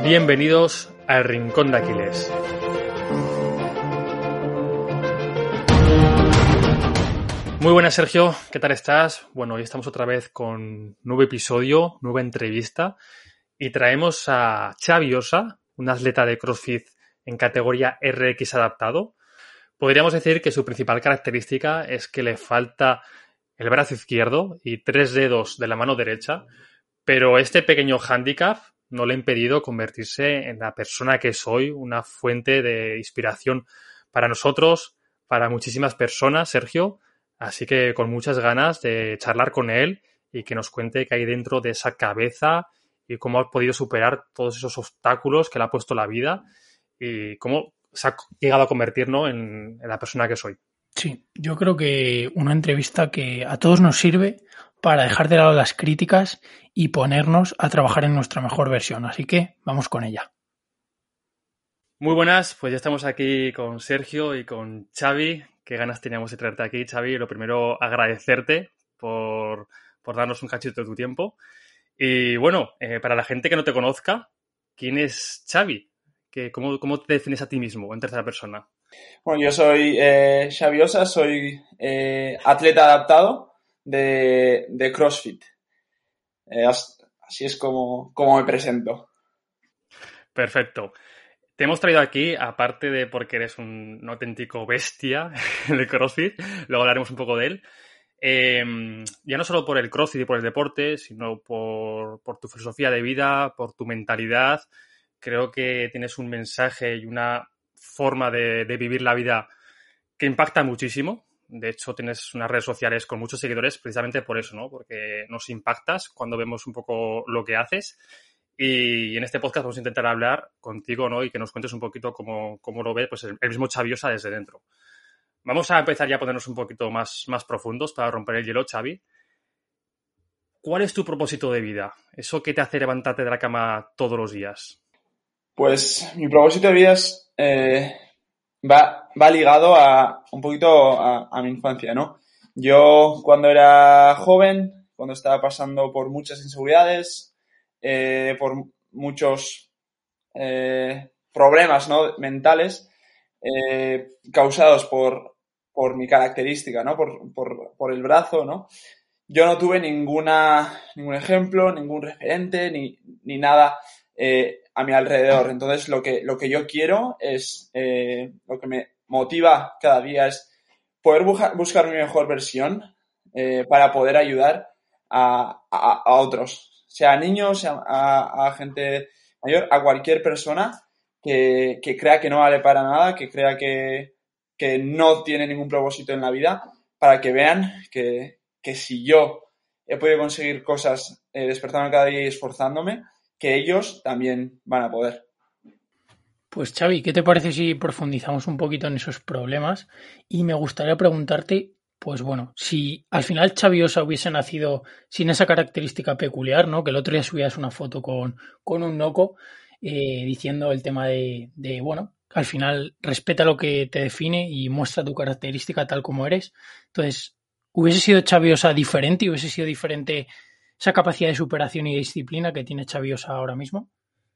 Bienvenidos al Rincón de Aquiles. Muy buenas, Sergio, ¿qué tal estás? Bueno, hoy estamos otra vez con nuevo episodio, nueva entrevista y traemos a Xavi Ossa, un atleta de CrossFit en categoría RX adaptado. Podríamos decir que su principal característica es que le falta el brazo izquierdo y 3 dedos de la mano derecha, pero este pequeño hándicap no le ha impedido convertirse en la persona que es hoy, una fuente de inspiración para nosotros, para muchísimas personas, Sergio. Así que con muchas ganas de charlar con él y que nos cuente qué hay dentro de esa cabeza y cómo ha podido superar todos esos obstáculos que le ha puesto la vida y cómo se ha llegado a convertir, ¿no?, en la persona que soy. Sí, yo creo que una entrevista que a todos nos sirve para dejar de lado las críticas y ponernos a trabajar en nuestra mejor versión. Así que vamos con ella. Muy buenas, pues ya estamos aquí con Sergio y con Xavi. Qué ganas teníamos de traerte aquí, Xavi. Lo primero, agradecerte por darnos un cachito de tu tiempo. Y bueno, para la gente que no te conozca, ¿quién es Xavi? ¿Cómo te defines a ti mismo en tercera persona? Bueno, yo soy Xavi Ossa, soy atleta adaptado de CrossFit. Así es como me presento. Perfecto. Te hemos traído aquí, aparte de porque eres un auténtico bestia de CrossFit, luego hablaremos un poco de él, ya no solo por el CrossFit y por el deporte, sino por tu filosofía de vida, por tu mentalidad. Creo que tienes un mensaje y una forma de vivir la vida que impacta muchísimo. De hecho, tienes unas redes sociales con muchos seguidores precisamente por eso, ¿no? Porque nos impactas cuando vemos un poco lo que haces. Y en este podcast vamos a intentar hablar contigo, ¿no? Y que nos cuentes un poquito cómo lo ve pues el mismo Xavi Ossa desde dentro. Vamos a empezar ya a ponernos un poquito más profundos para romper el hielo, Xavi. ¿Cuál es tu propósito de vida? ¿Eso que te hace levantarte de la cama todos los días? Pues mi propósito de vida es, va ligado un poquito a mi infancia, ¿no? Yo cuando era joven, cuando estaba pasando por muchas inseguridades, por muchos problemas, ¿no?, mentales, causados por mi característica, ¿no? Por el brazo, ¿no? Yo no tuve ningún ejemplo, ningún referente, ni nada a mi alrededor. Entonces, lo que yo quiero es, lo que me motiva cada día es poder buscar mi mejor versión para poder ayudar a otros, sea a niños, sea a gente mayor, a cualquier persona que crea que no vale para nada, que crea que no tiene ningún propósito en la vida, para que vean que si yo he podido conseguir cosas despertándome cada día y esforzándome, que ellos también van a poder. Pues Xavi, ¿qué te parece si profundizamos un poquito en esos problemas? Y me gustaría preguntarte, pues bueno, si al final Xavi Ossa hubiese nacido sin esa característica peculiar, ¿no? Que el otro día subías una foto con un noco diciendo el tema de, bueno, al final respeta lo que te define y muestra tu característica tal como eres. Entonces, ¿hubiese sido Xavi Ossa diferente y hubiese sido diferente esa capacidad de superación y de disciplina que tiene Xavi Ossa ahora mismo?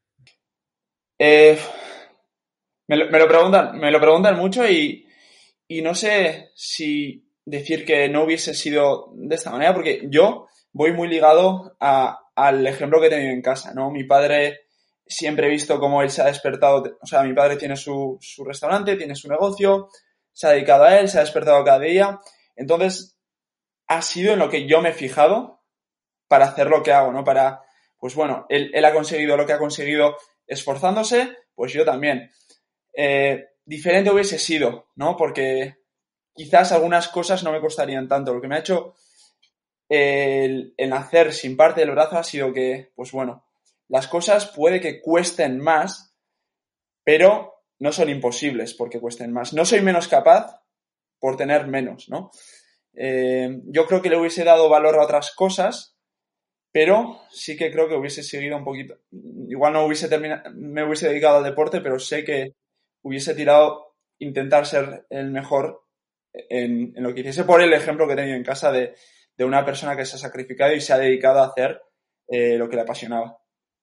Me lo preguntan mucho y no sé si decir que no hubiese sido de esta manera, porque yo voy muy ligado al ejemplo que he tenido en casa, ¿no? Mi padre, siempre he visto cómo él se ha despertado, o sea, mi padre tiene su restaurante, tiene su negocio, se ha dedicado a él, se ha despertado cada día. Entonces, ha sido en lo que yo me he fijado para hacer lo que hago, ¿no? Pues bueno, él ha conseguido lo que ha conseguido esforzándose, pues yo también. Diferente hubiese sido, ¿no? Porque quizás algunas cosas no me costarían tanto. Lo que me ha hecho el nacer sin parte del brazo ha sido que, pues bueno, las cosas puede que cuesten más, pero no son imposibles porque cuesten más. No soy menos capaz por tener menos, ¿no? Yo creo que le hubiese dado valor a otras cosas, pero sí que creo que hubiese seguido un poquito. Igual no me hubiese dedicado al deporte, pero sé que hubiese intentar ser el mejor en lo que hiciese, por el ejemplo que he tenido en casa de una persona que se ha sacrificado y se ha dedicado a hacer lo que le apasionaba.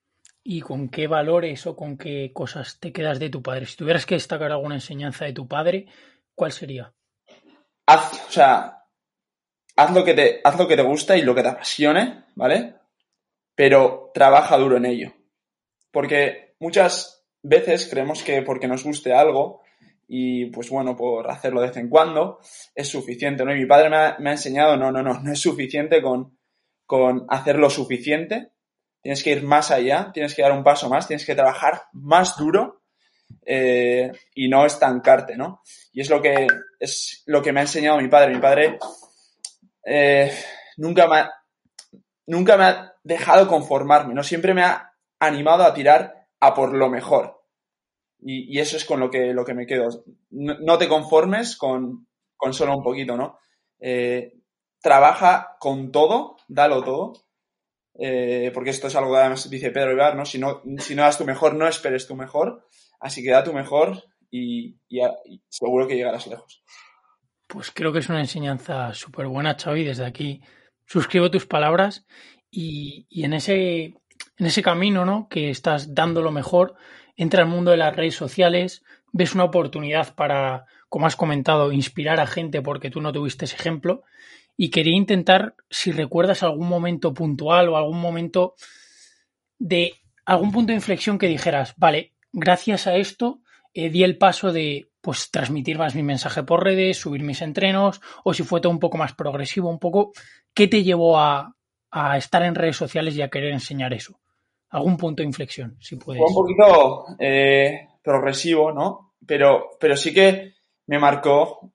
¿Y con qué valores o con qué cosas te quedas de tu padre? Si tuvieras que destacar alguna enseñanza de tu padre, ¿cuál sería? O sea, haz lo que te gusta y lo que te apasione, ¿vale? Pero trabaja duro en ello. Porque muchas veces creemos que porque nos guste algo y pues bueno, por hacerlo de vez en cuando es suficiente, ¿no? Y mi padre me ha enseñado, no es suficiente con hacer lo suficiente. Tienes que ir más allá, tienes que dar un paso más, tienes que trabajar más duro y no estancarte, ¿no? Y es lo que me ha enseñado mi padre. Mi padre eh, nunca me ha, nunca me ha dejado conformarme, ¿no? Siempre me ha animado a tirar a por lo mejor. Y eso es con lo que me quedo. No te conformes con solo un poquito, ¿no? Trabaja con todo, dalo todo, porque esto es algo que además dice Pedro Ibar, ¿no? Si no das tu mejor, no esperes tu mejor, así que da tu mejor y seguro que llegarás lejos. Pues creo que es una enseñanza súper buena, Xavi. Desde aquí suscribo tus palabras y en ese camino, ¿no? Que estás dando lo mejor, entra al mundo de las redes sociales, ves una oportunidad para, como has comentado, inspirar a gente porque tú no tuviste ese ejemplo. Y quería intentar, si recuerdas algún momento puntual o algún momento de algún punto de inflexión que dijeras, vale, gracias a esto di el paso de pues transmitir más mi mensaje por redes, subir mis entrenos, o si fue todo un poco más progresivo, un poco, ¿qué te llevó a estar en redes sociales y a querer enseñar eso? ¿Algún punto de inflexión, si puedes? Fue un poquito progresivo, ¿no? Pero sí que me marcó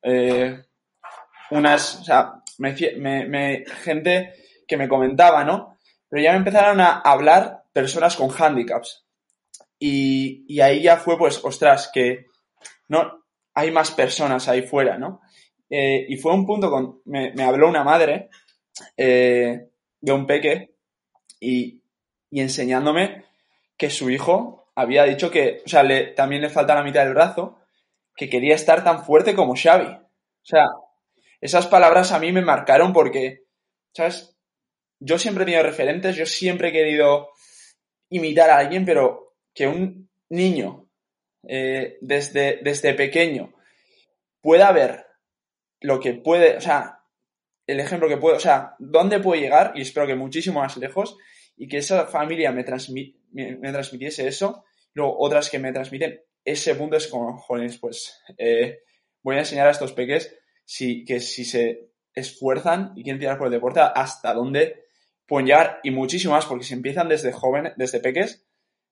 o sea, gente que me comentaba, ¿no? Pero ya me empezaron a hablar personas con handicaps. Y ahí ya fue, pues, ostras, que no hay más personas ahí fuera, ¿no? Y fue un punto me habló una madre de un peque y enseñándome que su hijo había dicho que, o sea, también le falta la mitad del brazo, que quería estar tan fuerte como Xavi. O sea, esas palabras a mí me marcaron porque, ¿sabes? Yo siempre he tenido referentes, yo siempre he querido imitar a alguien, pero que un niño desde pequeño pueda ver lo que puede, o sea, el ejemplo que puede, o sea, dónde puede llegar, y espero que muchísimo más lejos, y que esa familia me transmitiese eso, luego otras que me transmiten ese punto es como, jóvenes, pues voy a enseñar a estos peques que si se esfuerzan y quieren tirar por el deporte, hasta dónde pueden llegar, y muchísimo más, porque si empiezan desde jóvenes, desde peques,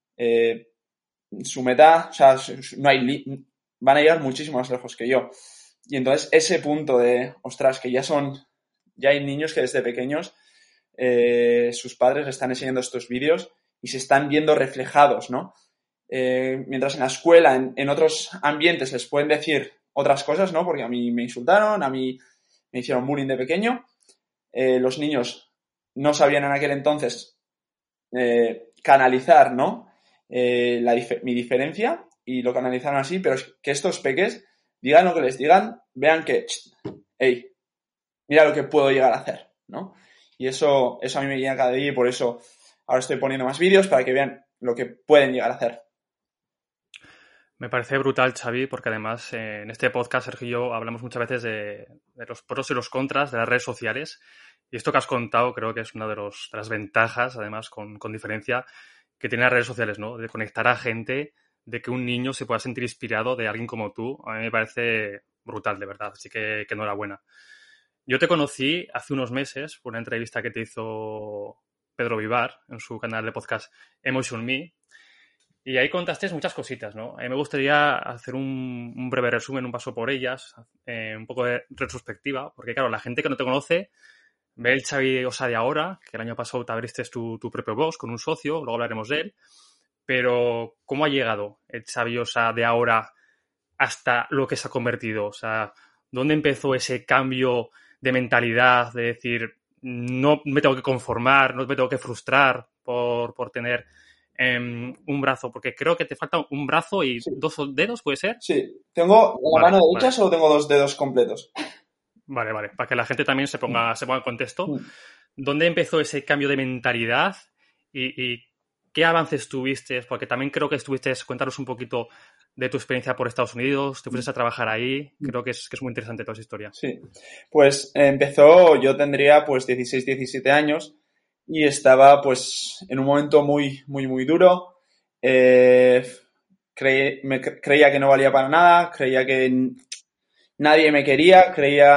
su meta, o sea, van a llegar muchísimo más lejos que yo. Y entonces ese punto de, ostras, que ya hay niños que desde pequeños sus padres les están enseñando estos vídeos y se están viendo reflejados, ¿no? Mientras en la escuela, en otros ambientes les pueden decir otras cosas, ¿no? Porque a mí me insultaron, a mí me hicieron bullying de pequeño. Los niños no sabían en aquel entonces canalizar, ¿no? Mi diferencia y lo canalizaron así, pero es que estos peques digan lo que les digan, vean que, hey, mira lo que puedo llegar a hacer, ¿no? Y eso a mí me llena cada día y por eso ahora estoy poniendo más vídeos para que vean lo que pueden llegar a hacer. Me parece brutal, Xavi, porque además en este podcast, Sergio y yo hablamos muchas veces de los pros y los contras de las redes sociales. Y esto que has contado creo que es una de las ventajas, además, con diferencia, que tienen las redes sociales, ¿no? De conectar a gente, de que un niño se pueda sentir inspirado de alguien como tú. A mí me parece brutal, de verdad. Así que enhorabuena. Yo te conocí hace unos meses por una entrevista que te hizo Pedro Vivar en su canal de podcast Emotion Me. Y ahí contaste muchas cositas, ¿no? A mí me gustaría hacer un breve resumen, un paso por ellas, un poco de retrospectiva, porque claro, la gente que no te conoce ve el Xavi Ossa de ahora, que el año pasado te abriste tu propio box con un socio, luego hablaremos de él, pero ¿cómo ha llegado el Xavi Ossa de ahora hasta lo que se ha convertido? O sea, ¿dónde empezó ese cambio de mentalidad, de decir, no me tengo que conformar, no me tengo que frustrar por tener un brazo? Porque creo que te falta un brazo y sí. 2 dedos, ¿puede ser? Sí. ¿Tengo la mano derecha solo tengo 2 dedos completos? Vale, para que la gente también se ponga en contexto. ¿Dónde empezó ese cambio de mentalidad y ¿qué avances tuviste? Porque también creo que cuéntanos un poquito de tu experiencia por Estados Unidos, te fuiste a trabajar ahí, creo que es muy interesante toda esa historia. Sí, pues yo tendría pues 16, 17 años y estaba pues en un momento muy, muy, muy duro. Creía que no valía para nada, creía que nadie me quería,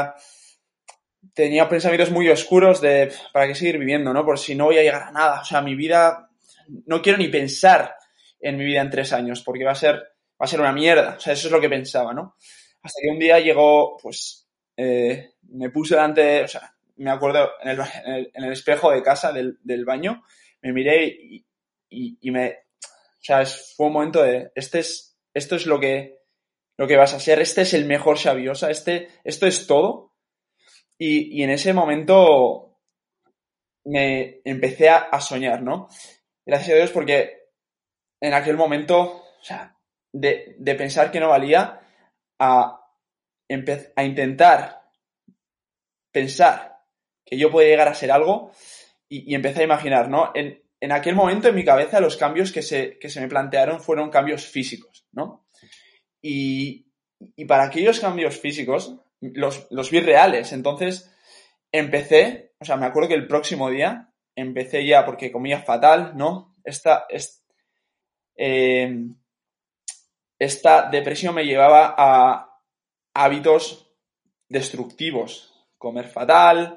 tenía pensamientos muy oscuros de ¿para qué seguir viviendo, no? Por si no voy a llegar a nada. O sea, mi vida, no quiero ni pensar en mi vida en 3 años porque va a ser una mierda. O sea, eso es lo que pensaba, ¿no? Hasta que un día llegó, pues, me puse delante, o sea, me acuerdo en el espejo de casa del baño, me miré y o sea, fue un momento de, esto es lo que vas a ser, este es el mejor Xavi Osa, esto es todo. Y en ese momento me empecé a soñar, ¿no? Gracias a Dios porque en aquel momento, o sea, de pensar que no valía a intentar pensar que yo podía llegar a ser algo y empecé a imaginar, ¿no? En aquel momento en mi cabeza los cambios que se me plantearon fueron cambios físicos, ¿no? Y para aquellos cambios físicos los vi reales. Entonces empecé, o sea, me acuerdo que el próximo día empecé ya porque comía fatal, ¿no? Esta depresión me llevaba a hábitos destructivos. Comer fatal,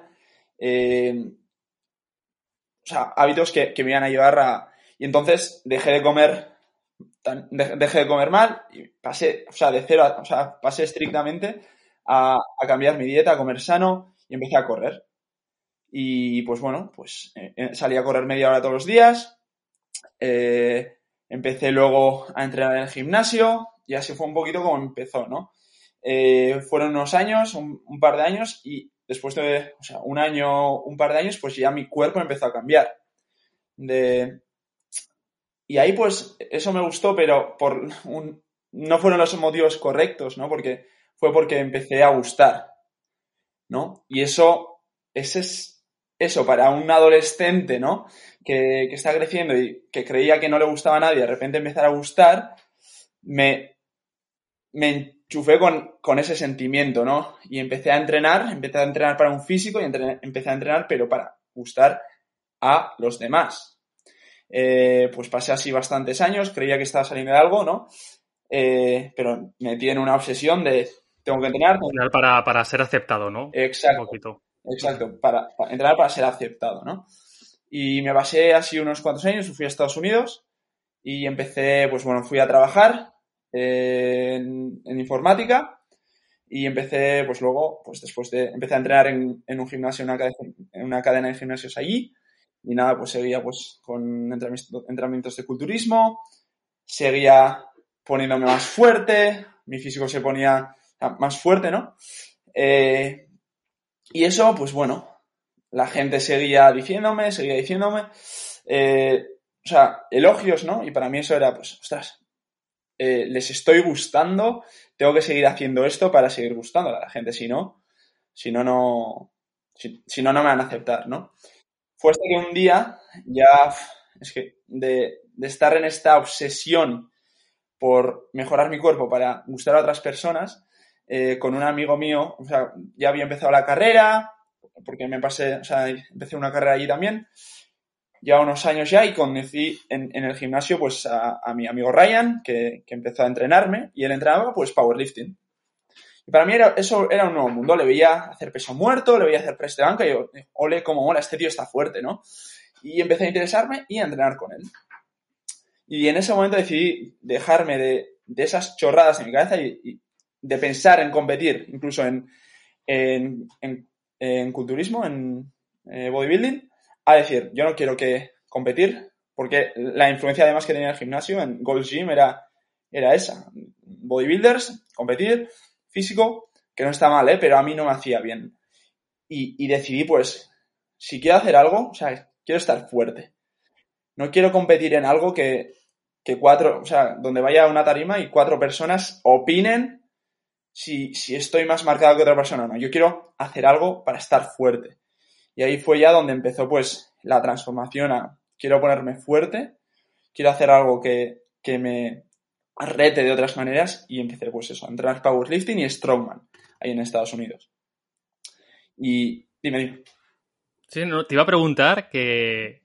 o sea, hábitos que me iban a llevar a... Y entonces dejé de comer mal y pasé, o sea, de cero o sea, pasé estrictamente a cambiar mi dieta, a comer sano y empecé a correr. Y pues bueno, pues salí a correr media hora todos los días. Empecé luego a entrenar en el gimnasio y así fue un poquito como empezó, ¿no? Fueron unos años, un par de años y después de, o sea, un año, un par de años, pues ya mi cuerpo empezó a cambiar. Y ahí pues eso me gustó, pero no fueron los motivos correctos, ¿no? Fue porque empecé a gustar, ¿no? Y eso para un adolescente, ¿no? Que está creciendo y que creía que no le gustaba a nadie, de repente empezar a gustar, me enchufé con ese sentimiento, ¿no? Y empecé a entrenar para un físico y empecé a entrenar, pero para gustar a los demás. Pues pasé así bastantes años, creía que estaba saliendo de algo, ¿no? Pero me tiene una obsesión de tengo que entrenar. Para ser aceptado, ¿no? Exacto. Un poquito. Exacto, para entrenar para ser aceptado, ¿no? Y me pasé así unos cuantos años, fui a Estados Unidos y empecé, pues bueno, fui a trabajar en informática y empecé, pues luego, pues empecé a entrenar en un gimnasio, en una cadena de gimnasios allí. Y nada, pues seguía pues con entrenamientos de culturismo, seguía poniéndome más fuerte, mi físico se ponía más fuerte, ¿no? Y eso, pues bueno, la gente seguía diciéndome, o sea, elogios, ¿no? Y para mí eso era, pues, ostras, les estoy gustando, tengo que seguir haciendo esto para seguir gustando a la gente, si no me van a aceptar, ¿no? Fue hasta que un día ya, es que de estar en esta obsesión por mejorar mi cuerpo para gustar a otras personas, con un amigo mío, o sea, ya había empezado la carrera, porque empecé una carrera allí también, ya unos años ya, y conocí en el gimnasio pues a mi amigo Ryan, que empezó a entrenarme, y él entrenaba pues powerlifting. Y para mí eso era un nuevo mundo. Le veía hacer peso muerto, le veía hacer press de banca y yo, ole, cómo mola, este tío está fuerte, ¿no? Y empecé a interesarme y a entrenar con él. Y en ese momento decidí dejarme de esas chorradas en mi cabeza y de pensar en competir, incluso en culturismo, en bodybuilding, a decir, yo no quiero competir, porque la influencia además que tenía el gimnasio en Gold's Gym era esa. Bodybuilders, competir, físico, que no está mal, pero a mí no me hacía bien. Y decidí, pues, si quiero hacer algo, o sea, quiero estar fuerte. No quiero competir en algo que donde vaya a una tarima y 4 personas opinen si estoy más marcado que otra persona o no. Yo quiero hacer algo para estar fuerte. Y ahí fue ya donde empezó, pues, la transformación a quiero ponerme fuerte quiero hacer algo que me rete de otras maneras, y empecé pues eso, a entrenar powerlifting y strongman ahí en Estados Unidos. Y dime. Sí, no, te iba a preguntar que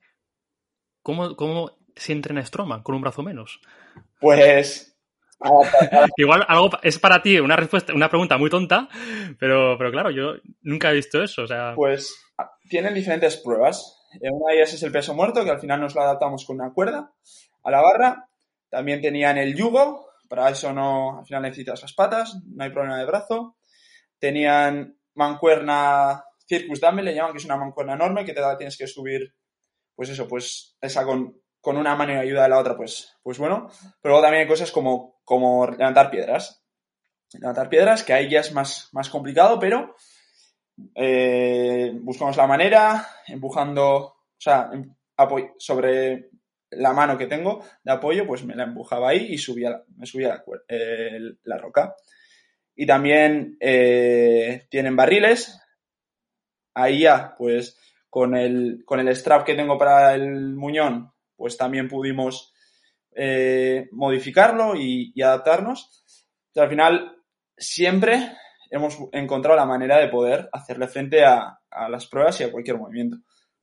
¿cómo se entrena strongman con un brazo menos? Pues Igual algo es para ti una pregunta muy tonta, pero claro, yo nunca he visto eso. O sea, pues tienen diferentes pruebas. Una de ellas es el peso muerto, que al final nos lo adaptamos con una cuerda a la barra. También tenían el yugo, para eso no, al final necesitas las patas, no hay problema de brazo. Tenían mancuerna circus dumbbell, le llaman, que es una mancuerna enorme que te la tienes que subir, pues eso, pues esa con una mano y ayuda de la otra, pues bueno. Pero luego también hay cosas como levantar piedras. Levantar piedras, que ahí ya es más complicado, pero buscamos la manera, empujando, o sea, sobre la mano que tengo de apoyo, pues me la empujaba ahí y me subía la roca. Y también tienen barriles. Ahí ya, pues con el strap que tengo para el muñón, pues también pudimos modificarlo y adaptarnos. Pero al final, siempre hemos encontrado la manera de poder hacerle frente a las pruebas y a cualquier movimiento.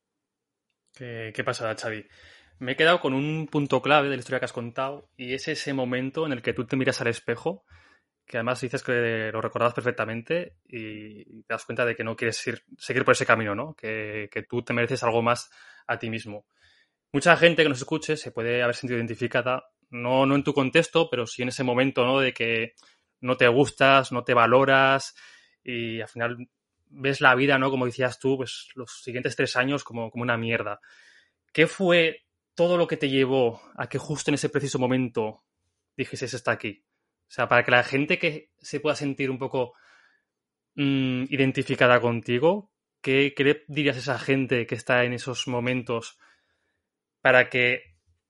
¿Qué pasada, Xavi? Me he quedado con un punto clave de la historia que has contado, y es ese momento en el que tú te miras al espejo, que además dices que lo recordabas perfectamente y te das cuenta de que no quieres seguir por ese camino, ¿no? Que tú te mereces algo más a ti mismo. Mucha gente que nos escuche se puede haber sentido identificada, no en tu contexto, pero sí en ese momento, ¿no? De que no te gustas, no te valoras y al final ves la vida, ¿no? Como decías tú, pues los siguientes 3 años como una mierda. ¿Qué fue todo lo que te llevó a que justo en ese preciso momento dijeses está aquí? O sea, para que la gente que se pueda sentir un poco identificada contigo, ¿qué le dirías a esa gente que está en esos momentos para que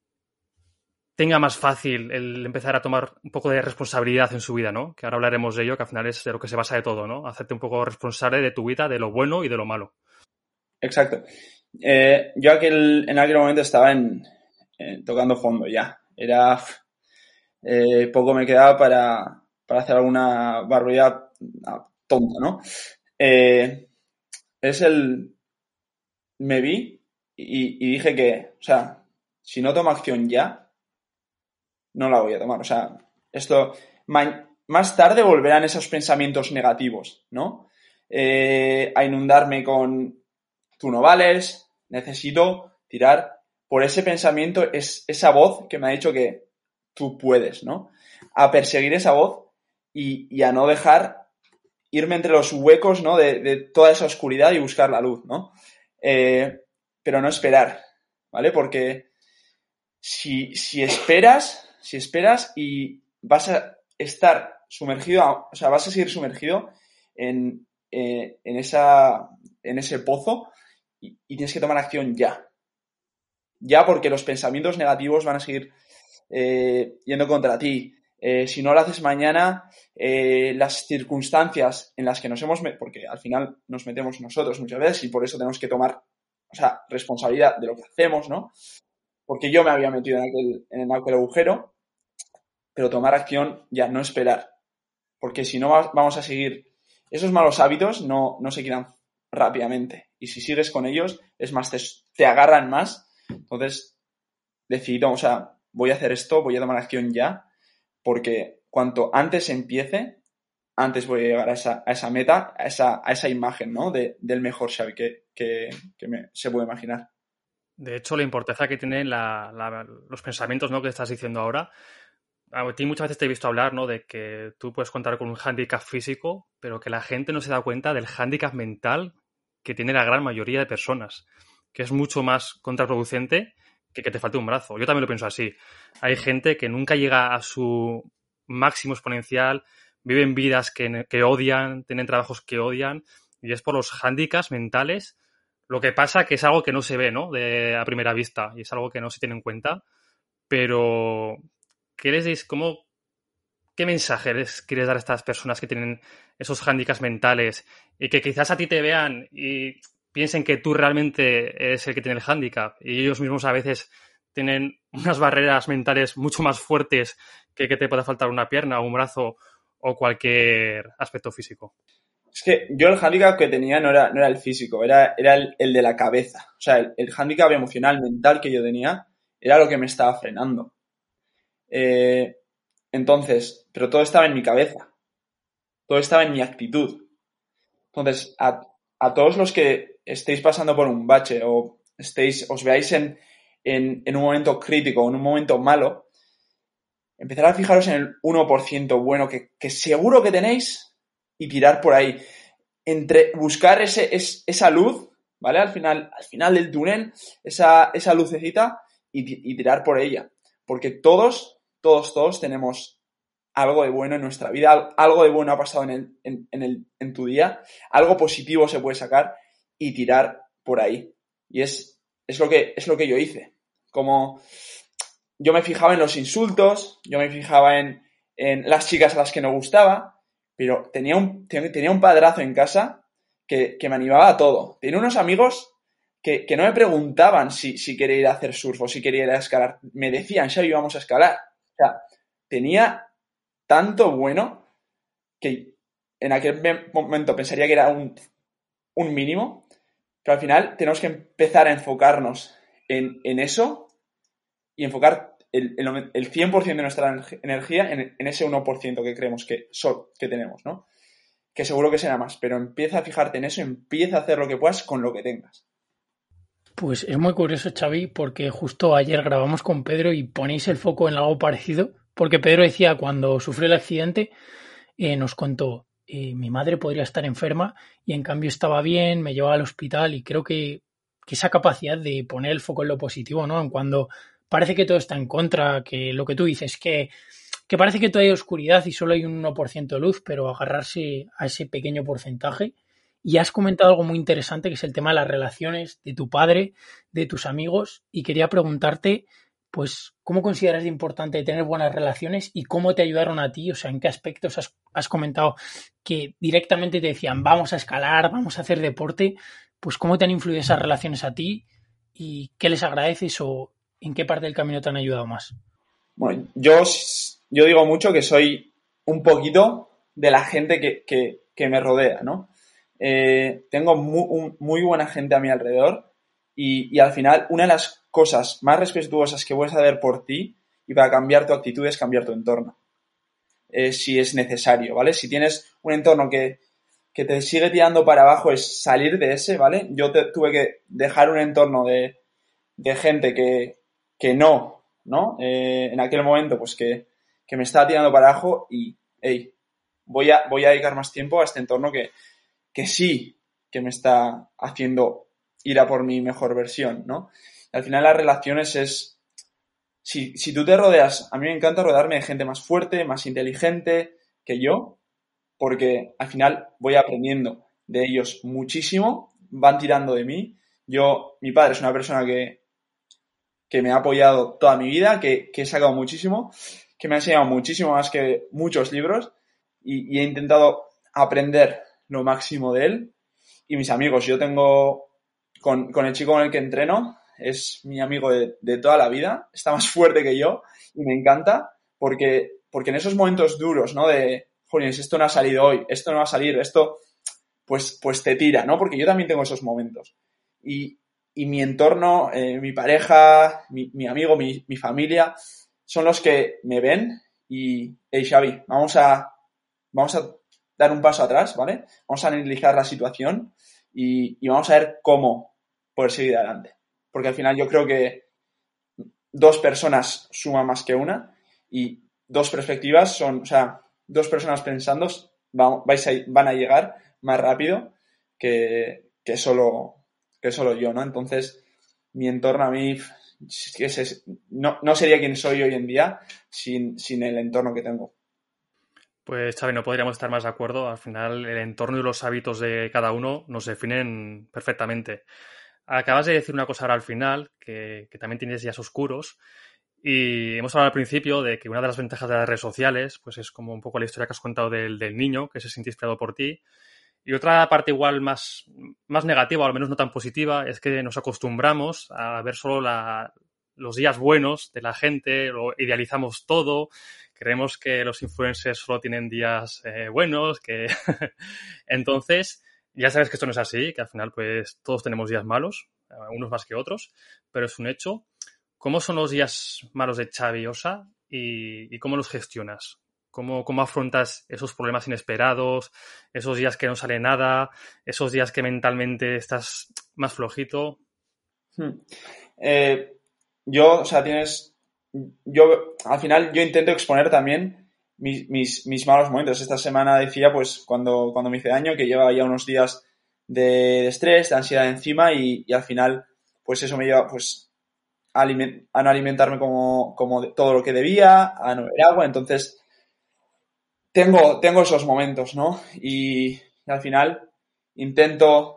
tenga más fácil el empezar a tomar un poco de responsabilidad en su vida, ¿no? Que ahora hablaremos de ello, que al final es de lo que se basa de todo, ¿no? Hacerte un poco responsable de tu vida, de lo bueno y de lo malo. Exacto. Yo en aquel momento estaba tocando fondo ya. Era poco me quedaba para hacer alguna barbaridad tonta, ¿no? Me vi y dije que, o sea, si no tomo acción ya, no la voy a tomar. O sea, esto más tarde volverán esos pensamientos negativos, ¿no? A inundarme con tú no vales, necesito tirar. Por ese pensamiento es esa voz que me ha dicho que tú puedes, ¿no? A perseguir esa voz y a no dejar irme entre los huecos, ¿no? De toda esa oscuridad y buscar la luz, ¿no? Pero no esperar, ¿vale? Porque si esperas y vas a estar sumergido, o sea, vas a seguir sumergido en ese pozo y tienes que tomar acción ya. Ya, porque los pensamientos negativos van a seguir yendo contra ti. Si no lo haces mañana, las circunstancias en las que nos hemos metido, porque al final nos metemos nosotros muchas veces y por eso tenemos que tomar, o sea, responsabilidad de lo que hacemos, ¿no? Porque yo me había metido en aquel agujero, pero tomar acción ya, no esperar. Porque si no vamos a seguir, esos malos hábitos no se quitan rápidamente. Y si sigues con ellos, es más, te agarran más. Entonces, decido, o sea, voy a hacer esto, voy a tomar acción ya, porque cuanto antes empiece, antes voy a llegar a esa meta, a esa imagen, ¿no? Del mejor Xavi que se puede imaginar. De hecho, la importancia que tienen los pensamientos, ¿no? Que estás diciendo ahora. A ti muchas veces te he visto hablar, ¿no? De que tú puedes contar con un hándicap físico, pero que la gente no se da cuenta del hándicap mental que tiene la gran mayoría de personas, que es mucho más contraproducente que te falte un brazo. Yo también lo pienso así. Hay gente que nunca llega a su máximo exponencial, viven vidas que odian, tienen trabajos que odian, y es por los hándicaps mentales. Lo que pasa que es algo que no se ve, ¿no? A primera vista, y es algo que no se tiene en cuenta, pero ¿qué mensaje les quieres dar a estas personas que tienen esos hándicaps mentales y que quizás a ti te vean y piensen que tú realmente eres el que tiene el hándicap y ellos mismos a veces tienen unas barreras mentales mucho más fuertes que te pueda faltar una pierna o un brazo o cualquier aspecto físico. Es que yo el hándicap que tenía no era el físico, era el de la cabeza. O sea, el hándicap emocional, mental que yo tenía era lo que me estaba frenando. Entonces, pero todo estaba en mi cabeza. Todo estaba en mi actitud. Entonces, a todos los que estéis pasando por un bache o os veáis en un momento crítico o en un momento malo, empezar a fijaros en el 1% bueno que seguro que tenéis y tirar por ahí. Buscar esa luz, ¿vale? Al final del túnel, esa lucecita y tirar por ella. Porque todos tenemos algo de bueno en nuestra vida, algo de bueno ha pasado en tu día, algo positivo se puede sacar y tirar por ahí. Y es lo que yo hice. Como yo me fijaba en los insultos, yo me fijaba en las chicas a las que no gustaba, pero tenía un padrazo en casa que me animaba a todo. Tenía unos amigos que no me preguntaban si quería ir a hacer surf o si quería ir a escalar. Me decían, Xavi, vamos a escalar. O sea, tenía tanto bueno que en aquel momento pensaría que era un mínimo, pero al final tenemos que empezar a enfocarnos en eso y enfocar el 100% de nuestra energía en ese 1% que creemos que tenemos, ¿no? Que seguro que será más, pero empieza a fijarte en eso, empieza a hacer lo que puedas con lo que tengas. Pues es muy curioso, Xavi, porque justo ayer grabamos con Pedro y ponéis el foco en algo parecido, porque Pedro decía cuando sufrió el accidente, nos contó, mi madre podría estar enferma y en cambio estaba bien, me llevaba al hospital y creo que esa capacidad de poner el foco en lo positivo, ¿no? En cuando parece que todo está en contra, que lo que tú dices, que parece que todo hay oscuridad y solo hay un 1% de luz, pero agarrarse a ese pequeño porcentaje. Y has comentado algo muy interesante que es el tema de las relaciones, de tu padre, de tus amigos, y quería preguntarte, pues, ¿cómo consideras de importante tener buenas relaciones y cómo te ayudaron a ti? O sea, ¿en qué aspectos has comentado que directamente te decían, vamos a escalar, vamos a hacer deporte? Pues, ¿cómo te han influido esas relaciones a ti y qué les agradeces o en qué parte del camino te han ayudado más? Bueno, yo digo mucho que soy un poquito de la gente que me rodea, ¿no? Tengo muy buena gente a mi alrededor y al final una de las cosas más respetuosas que puedes hacer por ti y para cambiar tu actitud es cambiar tu entorno. Si es necesario, ¿vale? Si tienes un entorno que te sigue tirando para abajo, es salir de ese, ¿vale? Yo tuve que dejar un entorno de gente que no, en aquel momento, pues que me estaba tirando para abajo y, hey, voy a dedicar más tiempo a este entorno que sí que me está haciendo ir a por mi mejor versión, ¿no? Y al final las relaciones es... Si tú te rodeas... A mí me encanta rodearme de gente más fuerte, más inteligente que yo, porque al final voy aprendiendo de ellos muchísimo, van tirando de mí. Mi padre es una persona que me ha apoyado toda mi vida, que he sacado muchísimo, que me ha enseñado muchísimo más que muchos libros y he intentado aprender lo máximo de él. Y mis amigos, yo tengo con el chico con el que entreno, es mi amigo de toda la vida, está más fuerte que yo y me encanta porque en esos momentos duros, ¿no? De, jolines, esto no ha salido hoy, esto no va a salir, esto pues te tira, ¿no? Porque yo también tengo esos momentos. Y mi entorno, mi pareja, mi amigo, mi familia, son los que me ven y, hey Xavi, vamos a dar un paso atrás, ¿vale? Vamos a analizar la situación y vamos a ver cómo poder seguir adelante. Porque al final yo creo que 2 personas suman más que una y 2 perspectivas son, o sea, 2 personas pensando van a llegar más rápido que solo yo, ¿no? Entonces, mi entorno a mí no sería quien soy hoy en día sin el entorno que tengo. Pues, Xavi, no podríamos estar más de acuerdo. Al final, el entorno y los hábitos de cada uno nos definen perfectamente. Acabas de decir una cosa ahora al final, que también tienes días oscuros. Y hemos hablado al principio de que una de las ventajas de las redes sociales pues es como un poco la historia que has contado del niño que se siente inspirado por ti. Y otra parte igual más negativa, o al menos no tan positiva, es que nos acostumbramos a ver solo la los días buenos de la gente, lo idealizamos todo, creemos que los influencers solo tienen días buenos, que entonces ya sabes que esto no es así, que al final pues todos tenemos días malos, unos más que otros, pero es un hecho. ¿Cómo son los días malos de Xavi Osa y cómo los gestionas? ¿Cómo afrontas esos problemas inesperados, esos días que no sale nada, esos días que mentalmente estás más flojito? Yo, o sea, al final yo intento exponer también mis malos momentos. Esta semana decía, pues, cuando me hice daño, que llevaba ya unos días de estrés, de ansiedad encima y al final, pues eso me lleva, pues, a no alimentarme como todo lo que debía, a no beber agua. Entonces, tengo esos momentos, ¿no? Y al final intento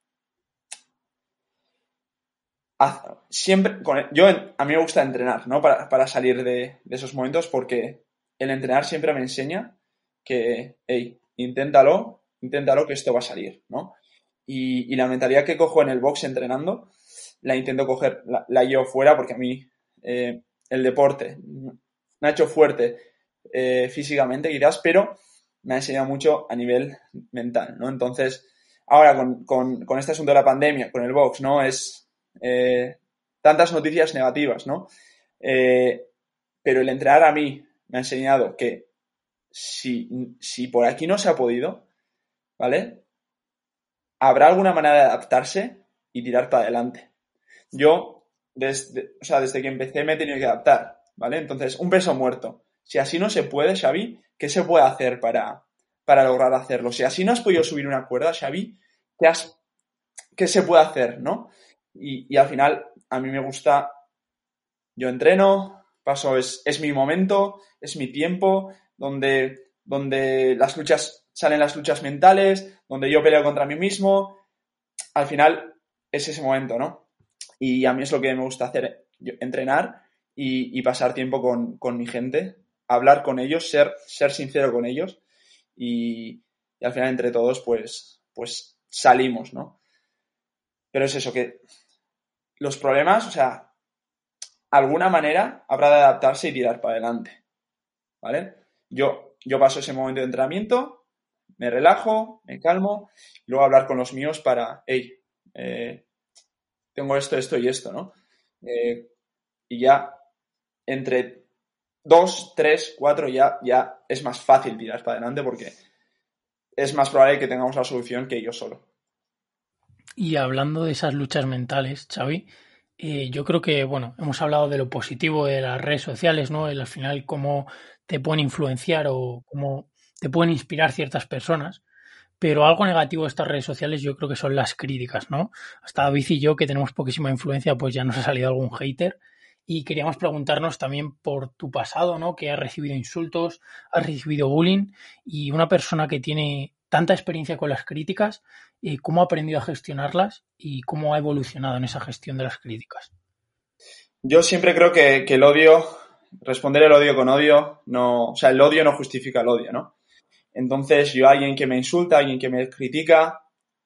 siempre, a mí me gusta entrenar, ¿no? Para salir de esos momentos porque el entrenar siempre me enseña que, hey, inténtalo que esto va a salir, ¿no? Y la mentalidad que cojo en el box entrenando, la intento coger, la llevo fuera porque a mí el deporte me ha hecho fuerte físicamente quizás, pero me ha enseñado mucho a nivel mental, ¿no? Entonces, ahora con este asunto de la pandemia, con el box, ¿no? Es tantas noticias negativas, ¿no? Pero el entrenar a mí me ha enseñado que si por aquí no se ha podido, ¿vale? Habrá alguna manera de adaptarse y tirar para adelante. Yo, desde que empecé me he tenido que adaptar, ¿vale? Entonces, un peso muerto. Si así no se puede, Xavi, ¿qué se puede hacer para lograr hacerlo? Si así no has podido subir una cuerda, Xavi, ¿qué se puede hacer, no? Y al final, a mí me gusta, yo entreno, es mi momento, es mi tiempo, donde salen las luchas mentales, donde yo peleo contra mí mismo. Al final, es ese momento, ¿no? Y a mí es lo que me gusta hacer, entrenar y pasar tiempo con mi gente, hablar con ellos, ser sincero con ellos y al final entre todos pues salimos, ¿no? Pero es eso, que los problemas, o sea, alguna manera habrá de adaptarse y tirar para adelante, ¿vale? Yo paso ese momento de entrenamiento, me relajo, me calmo y luego hablar con los míos para, hey, tengo esto y esto, ¿no? Y ya entre 2, 3, 4 ya es más fácil tirar para adelante porque es más probable que tengamos la solución que yo solo. Y hablando de esas luchas mentales, Xavi, yo creo que, bueno, hemos hablado de lo positivo de las redes sociales, ¿no? Al final cómo te pueden influenciar o cómo te pueden inspirar ciertas personas. Pero algo negativo de estas redes sociales yo creo que son las críticas, ¿no? Hasta David y yo, que tenemos poquísima influencia, pues ya nos ha salido algún hater. Y queríamos preguntarnos también por tu pasado, ¿no? Que has recibido insultos, has recibido bullying y una persona que tiene tanta experiencia con las críticas, ¿cómo ha aprendido a gestionarlas y cómo ha evolucionado en esa gestión de las críticas? Yo siempre creo que el odio, responder el odio con odio, no, o sea, el odio no justifica el odio, ¿no? Entonces, yo a alguien que me insulta, a alguien que me critica,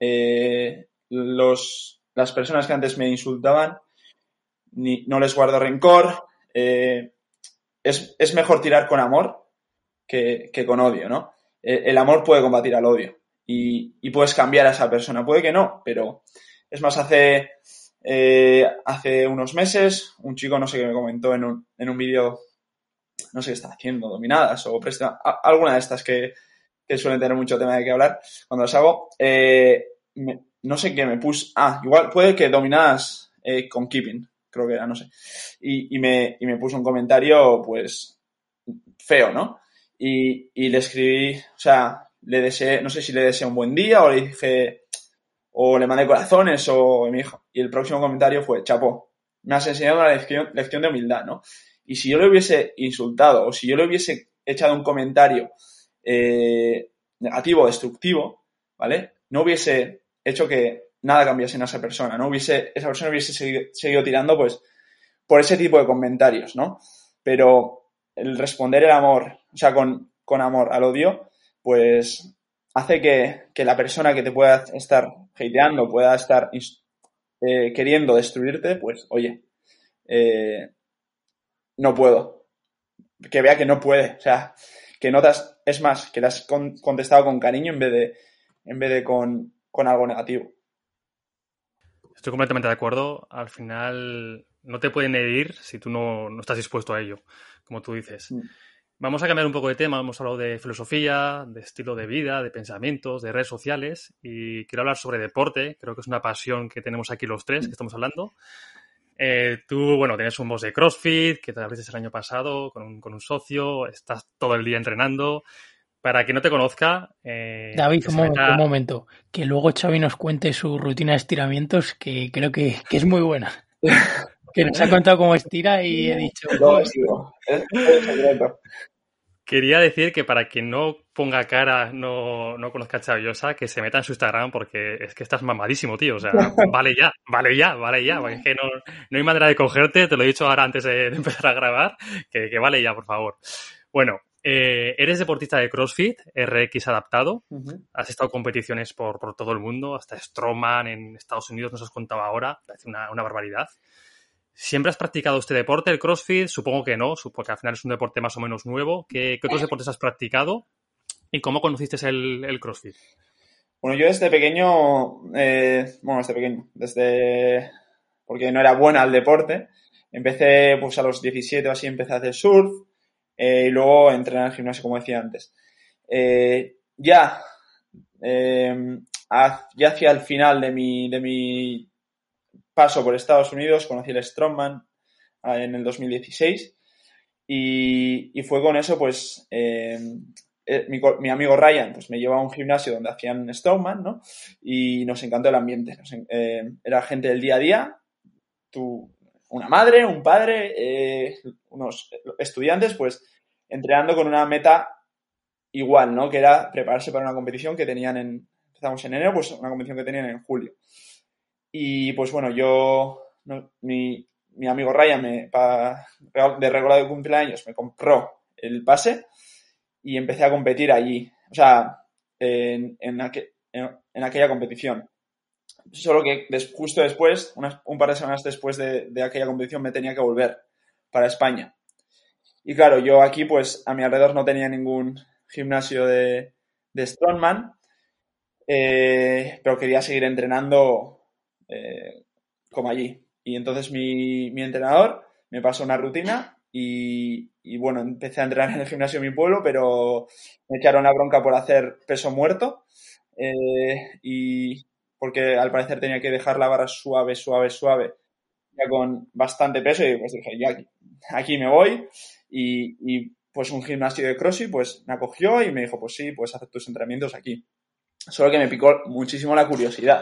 las personas que antes me insultaban, no les guardo rencor. Es mejor tirar con amor que con odio, ¿no? El amor puede combatir al odio y puedes cambiar a esa persona. Puede que no, pero es más, hace unos meses un chico, no sé qué, me comentó en un vídeo, no sé qué está haciendo, dominadas o alguna de estas que suelen tener mucho tema de qué hablar cuando las hago. No sé qué me puse. Igual puede que dominadas con keeping, creo que era, no sé. Y me puso un comentario, pues, feo, ¿no? Y le escribí, o sea, le deseé, no sé si le deseé un buen día o le dije, o le mandé corazones o me dijo. Y el próximo comentario fue, chapo, me has enseñado una lección de humildad, ¿no? Y si yo le hubiese insultado o si yo le hubiese echado un comentario negativo, destructivo, ¿vale? No hubiese hecho que nada cambiase en esa persona, ¿no? Esa persona hubiese seguido tirando, pues, por ese tipo de comentarios, ¿no? Pero el responder el amor, o sea, con amor al odio, pues hace que la persona que te pueda estar hateando, pueda estar queriendo destruirte, pues, oye, no puedo. Que vea que no puede. O sea, que notas, es más, que le has contestado con cariño en vez de con algo negativo. Estoy completamente de acuerdo. Al final no te pueden herir si tú no estás dispuesto a ello, como tú dices. Vamos a cambiar un poco de tema. Hemos hablado de filosofía, de estilo de vida, de pensamientos, de redes sociales y quiero hablar sobre deporte. Creo que es una pasión que tenemos aquí los tres que estamos hablando. Tú, bueno, tienes un boss de CrossFit que te abriste el año pasado con un socio, estás todo el día entrenando. Para quien no te conozca... David, un momento. Que luego Xavi nos cuente su rutina de estiramientos, que creo que es muy buena. Que nos ha contado cómo estira y he dicho... No, es secreto. Quería decir que para quien no ponga cara, no conozca a Xavi Llosa, que se meta en su Instagram porque es que estás mamadísimo, tío. O sea, vale ya. Porque es que no hay manera de cogerte, te lo he dicho ahora antes de empezar a grabar, que vale ya, por favor. Bueno, eres deportista de CrossFit, RX adaptado. Uh-huh. Has estado en competiciones por todo el mundo, hasta Strongman en Estados Unidos, nos has contado ahora, parece una barbaridad. ¿Siempre has practicado este deporte, el CrossFit? Supongo que no, porque al final es un deporte más o menos nuevo. ¿Qué otros deportes has practicado? ¿Y cómo conociste el CrossFit? Bueno, yo desde pequeño, porque no era buena al deporte, empecé pues a los 17 o así, empecé a hacer surf y luego entrenar en el gimnasio, como decía antes. Ya hacia el final de mi paso por Estados Unidos, conocí el Strongman en el 2016 y fue con eso, pues, mi amigo Ryan pues me llevó a un gimnasio donde hacían Strongman, ¿no? Y nos encantó el ambiente. Era gente del día a día, una madre, un padre, unos estudiantes, pues, entrenando con una meta igual, ¿no? Que era prepararse para una competición que tenían empezamos en enero, pues una competición que tenían en julio. Y pues bueno, mi amigo Ryan de regalo de cumpleaños me compró el pase y empecé a competir allí, o sea, en aquella competición. Solo que justo después, un par de semanas después de aquella competición, me tenía que volver para España. Y claro, yo aquí pues a mi alrededor no tenía ningún gimnasio de Strongman, pero quería seguir entrenando como allí. Y entonces mi entrenador me pasó una rutina y bueno, empecé a entrenar en el gimnasio de mi pueblo, pero me echaron la bronca por hacer peso muerto y porque al parecer tenía que dejar la barra suave, ya con bastante peso y pues dije, ya aquí me voy y pues un gimnasio de CrossFit pues me acogió y me dijo, pues sí, puedes hacer tus entrenamientos aquí. Solo que me picó muchísimo la curiosidad.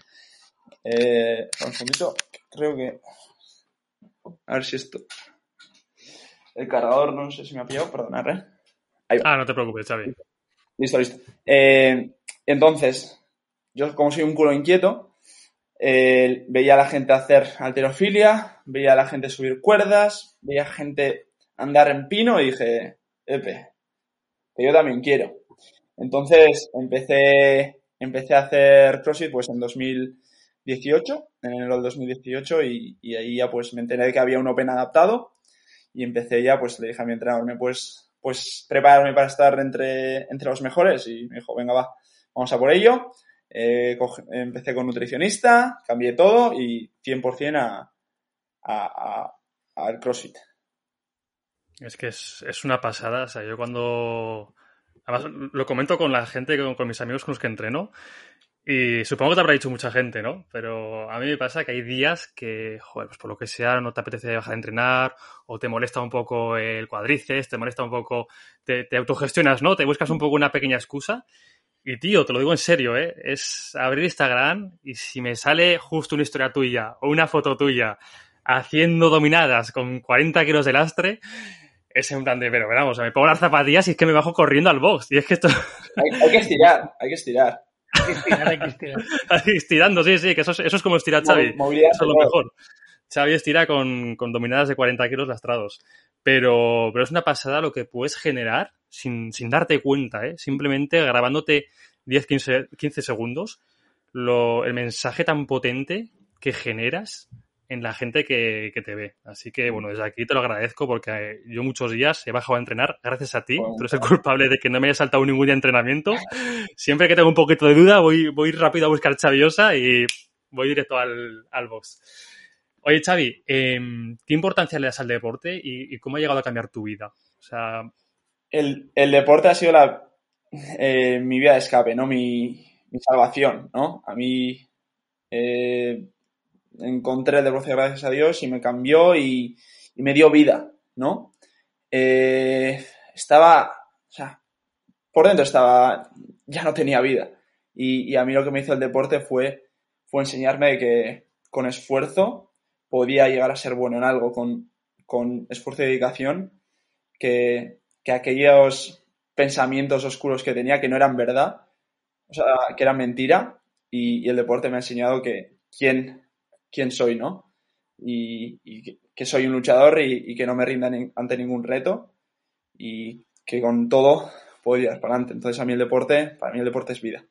Un segundito, creo que... A ver si esto... El cargador no sé si me ha pillado, perdonad, ¿eh? Ahí va. No te preocupes, Xavi. Listo. Entonces, yo como soy un culo inquieto, veía a la gente hacer halterofilia, veía a la gente subir cuerdas, veía a gente andar en pino y dije, que yo también quiero. Entonces empecé a hacer CrossFit pues en 2018, en enero del 2018 y ahí ya pues me enteré de que había un Open adaptado y empecé ya, pues le dije a mi entrenador, pues prepararme para estar entre los mejores y me dijo, venga va, vamos a por ello. Empecé con nutricionista, cambié todo y 100% al CrossFit. Es que es una pasada, o sea, yo cuando... Además, lo comento con la gente, con mis amigos con los que entreno y supongo que te habrá dicho mucha gente, ¿no? Pero a mí me pasa que hay días que, joder, pues por lo que sea no te apetece dejar de entrenar o te molesta un poco el cuádriceps, te molesta un poco, te autogestionas, ¿no? Te buscas un poco una pequeña excusa y, tío, te lo digo en serio, es abrir Instagram y si me sale justo una historia tuya o una foto tuya haciendo dominadas con 40 kilos de lastre... Es en plan de, pero vamos, me pongo las zapatillas y es que me bajo corriendo al box. Y es que esto... Hay que estirar. Hay que estirar. Estirando, sí, que eso es como estirar Xavi. Movilidad eso es lo mejor. Xavi estira con dominadas de 40 kilos lastrados. Pero es una pasada lo que puedes generar sin darte cuenta, simplemente grabándote 10-15 segundos, el mensaje tan potente que generas en la gente que te ve. Así que, bueno, desde aquí te lo agradezco porque yo muchos días he bajado a entrenar gracias a ti. Bueno, Tú eres el culpable de que no me haya saltado ningún día de entrenamiento. Siempre que tengo un poquito de duda voy rápido a buscar Chaviosa y voy directo al box. Oye, Xavi, ¿qué importancia le das al deporte y cómo ha llegado a cambiar tu vida? O sea, El deporte ha sido mi vía de escape, ¿no? Mi salvación, ¿no? A mí encontré el deporte gracias a Dios y me cambió y me dio vida, ¿no? O sea, por dentro ya no tenía vida. Y a mí lo que me hizo el deporte fue enseñarme que con esfuerzo podía llegar a ser bueno en algo, con esfuerzo y dedicación, que aquellos pensamientos oscuros que tenía, que no eran verdad, o sea, que eran mentira, y el deporte me ha enseñado quién soy, ¿no? Y que soy un luchador y que no me rinda ante ningún reto y que con todo puedo ir para adelante. Entonces para mí el deporte es vida.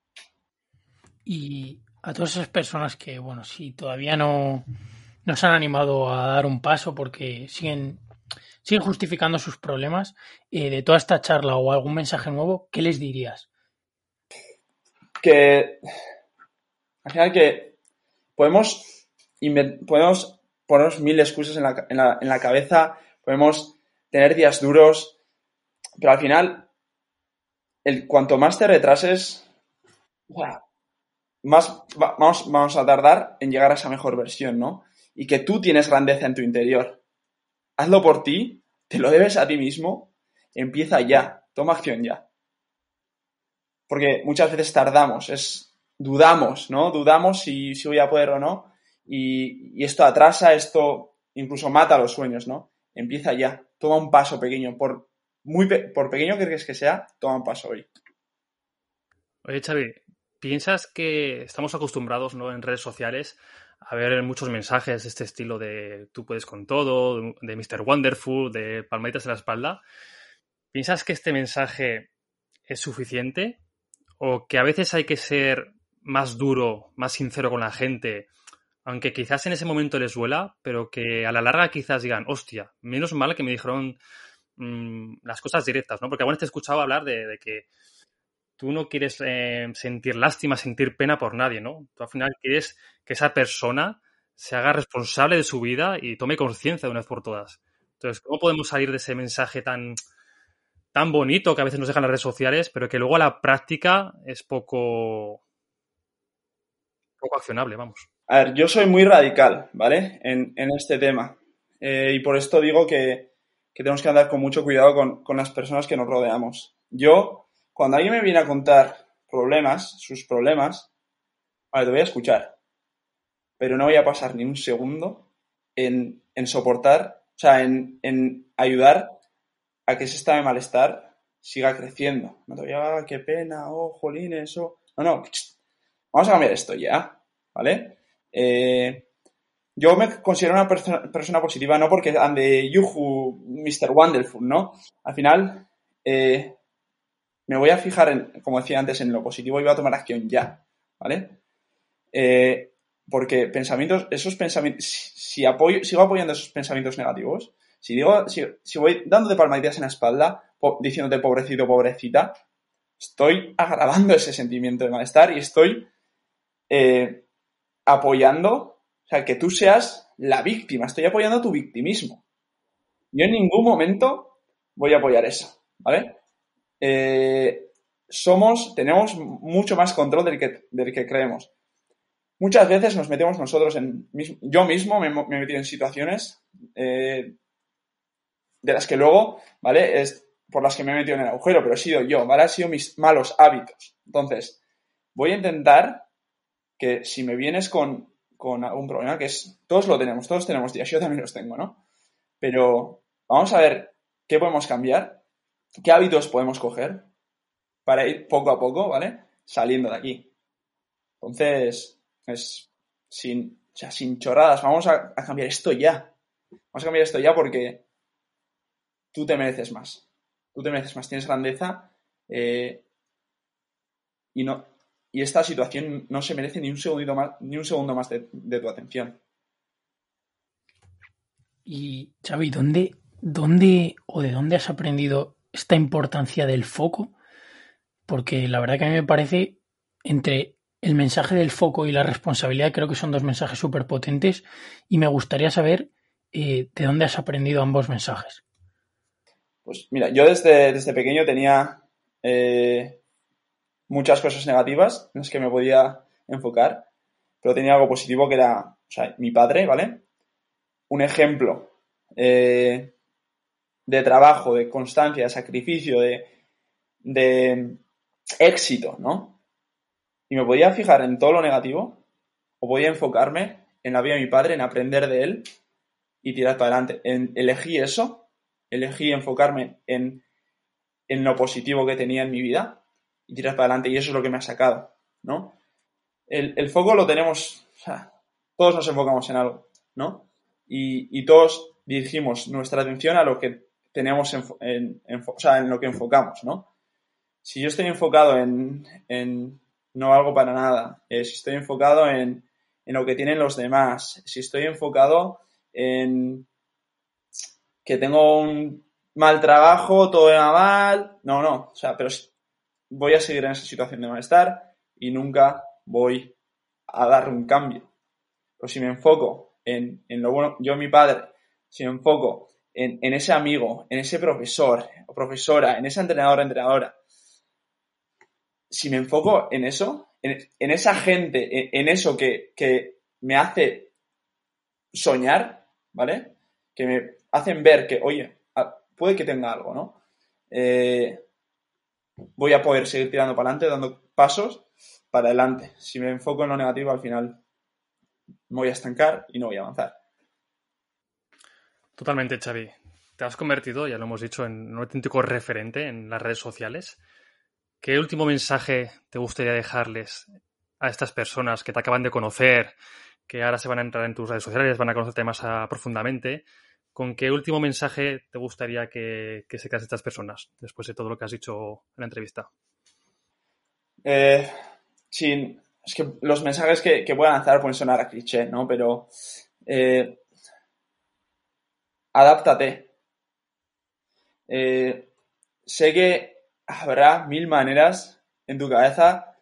Y a todas esas personas que, bueno, si todavía no se han animado a dar un paso porque siguen justificando sus problemas, de toda esta charla o algún mensaje nuevo, ¿qué les dirías? Que al final que podemos ponernos mil excusas en la cabeza, podemos tener días duros, pero al final, cuanto más te retrases, más vamos a tardar en llegar a esa mejor versión, ¿no? Y que tú tienes grandeza en tu interior. Hazlo por ti, te lo debes a ti mismo, empieza ya, toma acción ya. Porque muchas veces dudamos, ¿no? Dudamos si voy a poder o no, y esto atrasa, esto incluso mata los sueños, ¿no? Empieza ya, toma un paso pequeño, por pequeño que crees que sea, toma un paso hoy. oye, Xavi, ¿piensas que estamos acostumbrados, ¿no?, en redes sociales a ver muchos mensajes de este estilo de tú puedes con todo, de Mr. Wonderful, de palmaditas en la espalda? ¿Piensas que este mensaje es suficiente o que a veces hay que ser más duro, más sincero con la gente, aunque quizás en ese momento les duela, pero que a la larga quizás digan, hostia, menos mal que me dijeron las cosas directas, ¿no? Porque alguna vez te he escuchado hablar de que tú no quieres sentir lástima, sentir pena por nadie, ¿no? Tú al final quieres que esa persona se haga responsable de su vida y tome conciencia de una vez por todas. Entonces, ¿cómo podemos salir de ese mensaje tan bonito que a veces nos dejan las redes sociales, pero que luego a la práctica es poco accionable, vamos? A ver, yo soy muy radical, ¿vale? En este tema. Y por esto digo que tenemos que andar con mucho cuidado con las personas que nos rodeamos. Yo, cuando alguien me viene a contar sus problemas, vale, te voy a escuchar, pero no voy a pasar ni un segundo en soportar, o sea, en ayudar a que ese estado de malestar siga creciendo. No te voy a, qué pena, oh, jolín, eso. No, vamos a cambiar esto ya, ¿vale? Yo me considero una persona positiva, no porque ande yuhu, Mr. Wonderful, ¿no? Al final, me voy a fijar como decía antes, en lo positivo y voy a tomar acción ya, ¿vale? Porque esos pensamientos, sigo apoyando esos pensamientos negativos, si voy dándote palmaditas en la espalda, diciéndote pobrecito, pobrecita, estoy agravando ese sentimiento de malestar y estoy apoyando, o sea, que tú seas la víctima, estoy apoyando tu victimismo. Yo en ningún momento voy a apoyar eso, ¿vale? Tenemos mucho más control del que creemos. Muchas veces nos metemos nosotros yo mismo me he metido en situaciones de las que luego, ¿vale? Es por las que me he metido en el agujero, pero he sido yo, ¿vale? Han sido mis malos hábitos. Entonces, voy a intentar que si me vienes con algún problema, todos tenemos días, yo también los tengo, ¿no? Pero vamos a ver qué podemos cambiar, qué hábitos podemos coger para ir poco a poco, ¿vale? Saliendo de aquí. Entonces, sin chorradas, vamos a cambiar esto ya. Vamos a cambiar esto ya porque tú te mereces más. Tú te mereces más, tienes grandeza y esta situación no se merece ni un segundo más de tu atención. Y Xavi, ¿dónde o de dónde has aprendido esta importancia del foco? Porque la verdad que a mí me parece, entre el mensaje del foco y la responsabilidad, creo que son dos mensajes súper potentes y me gustaría saber de dónde has aprendido ambos mensajes. Pues mira, yo desde pequeño tenía muchas cosas negativas en las que me podía enfocar, pero tenía algo positivo que era, o sea, mi padre, ¿vale? Un ejemplo de trabajo, de constancia, de sacrificio, de éxito, ¿no? Y me podía fijar en todo lo negativo o podía enfocarme en la vida de mi padre, en aprender de él y tirar para adelante. Elegí eso, elegí enfocarme en lo positivo que tenía en mi vida y tirar para adelante y eso es lo que me ha sacado, ¿no? El foco lo tenemos, o sea, todos nos enfocamos en algo, ¿no? Y todos dirigimos nuestra atención a lo que tenemos o sea, en lo que enfocamos, ¿no? Si yo estoy enfocado en no valgo para nada, si estoy enfocado en lo que tienen los demás, si estoy enfocado en que tengo un mal trabajo, todo va mal, no, o sea, pero voy a seguir en esa situación de malestar y nunca voy a dar un cambio. Pero si me enfoco en lo bueno, yo mi padre, si me enfoco en ese amigo, en ese profesor o profesora, en esa entrenadora, si me enfoco en eso, en esa gente, en eso que me hace soñar, ¿vale? Que me hacen ver que, oye, puede que tenga algo, ¿no? Voy a poder seguir tirando para adelante, dando pasos para adelante. Si me enfoco en lo negativo, al final me voy a estancar y no voy a avanzar. Totalmente, Xavi. Te has convertido, ya lo hemos dicho, en un auténtico referente en las redes sociales. ¿Qué último mensaje te gustaría dejarles a estas personas que te acaban de conocer, que ahora se van a entrar en tus redes sociales, van a conocerte más profundamente? ¿Con qué último mensaje te gustaría que se quedasen estas personas después de todo lo que has dicho en la entrevista? Sí, es que los mensajes que puedan lanzar pueden sonar a cliché, ¿no? Pero adáptate. Sé que habrá 1000 maneras en tu cabeza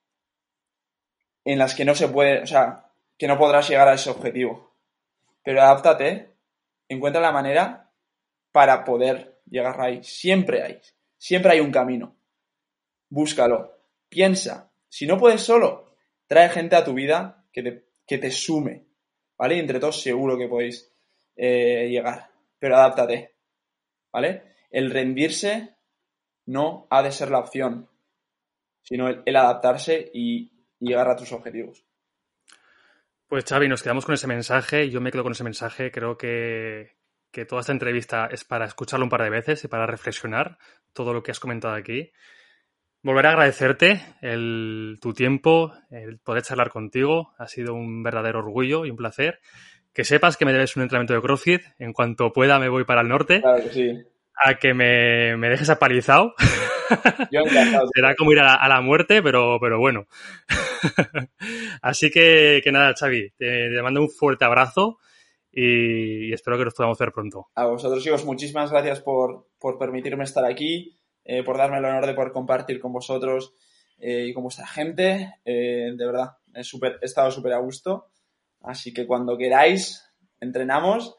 en las que no se puede, o sea, que no podrás llegar a ese objetivo. Pero adáptate, encuentra la manera para poder llegar ahí. Siempre hay un camino. Búscalo, piensa. Si no puedes solo, trae gente a tu vida que te sume, ¿vale? Y entre todos seguro que podéis llegar. Pero adáptate, ¿vale? El rendirse no ha de ser la opción, sino el adaptarse y llegar a tus objetivos. Pues Xavi, nos quedamos con ese mensaje. Yo me quedo con ese mensaje. Creo que toda esta entrevista es para escucharlo un par de veces y para reflexionar todo lo que has comentado aquí. Volveré a agradecerte tu tiempo, el poder charlar contigo. Ha sido un verdadero orgullo y un placer. Que sepas que me debes un entrenamiento de CrossFit. En cuanto pueda me voy para el norte. Claro que sí. A que me dejes apalizado. Yo encantado. Será como ir a la muerte, pero bueno. Así que nada, Xavi, te mando un fuerte abrazo y espero que nos podamos ver pronto. A vosotros, chicos, muchísimas gracias por permitirme estar aquí, por darme el honor de poder compartir con vosotros y con vuestra gente. De verdad, he estado súper a gusto. Así que cuando queráis, entrenamos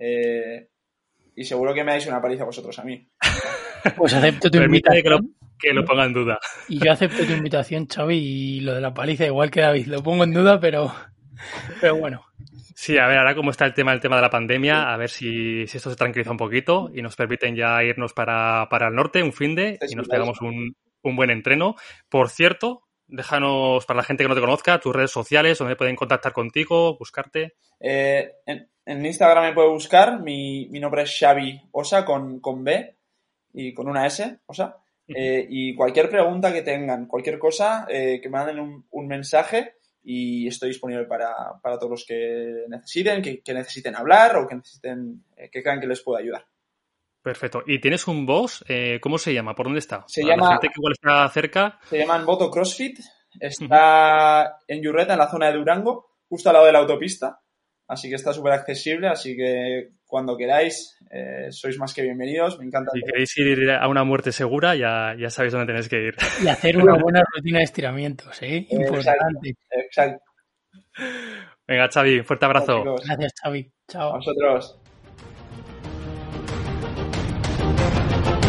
y seguro que me dais una paliza vosotros a mí. Pues acepto tu Permítame invitación. que lo ponga en duda. Y yo acepto tu invitación, Xavi, y lo de la paliza igual que David. Lo pongo en duda, pero bueno. Sí, a ver, ahora cómo está el tema de la pandemia, a ver si esto se tranquiliza un poquito y nos permiten ya irnos para el norte un finde y nos pegamos un buen entreno. Por cierto, déjanos, para la gente que no te conozca, tus redes sociales, donde pueden contactar contigo, buscarte. En Instagram me puede buscar, mi nombre es Xavi Osa con B y con una S, Osa. Y cualquier pregunta que tengan, cualquier cosa, que me manden un mensaje y estoy disponible para todos los que necesiten, que necesiten hablar o que necesiten, que crean que les pueda ayudar. Perfecto. ¿Y tienes un boss? ¿Cómo se llama? ¿Por dónde está? Se Para llama, la gente que igual está cerca. Se llama Envoto CrossFit. Está en Yurreta, en la zona de Durango, justo al lado de la autopista. así que está súper accesible, así que cuando queráis sois más que bienvenidos, me encanta. Si queréis ir a una muerte segura, ya sabéis dónde tenéis que ir. Y hacer una buena rutina de estiramientos, importante. Exacto. Venga, Xavi, fuerte abrazo. Gracias, Xavi. Chao. A vosotros.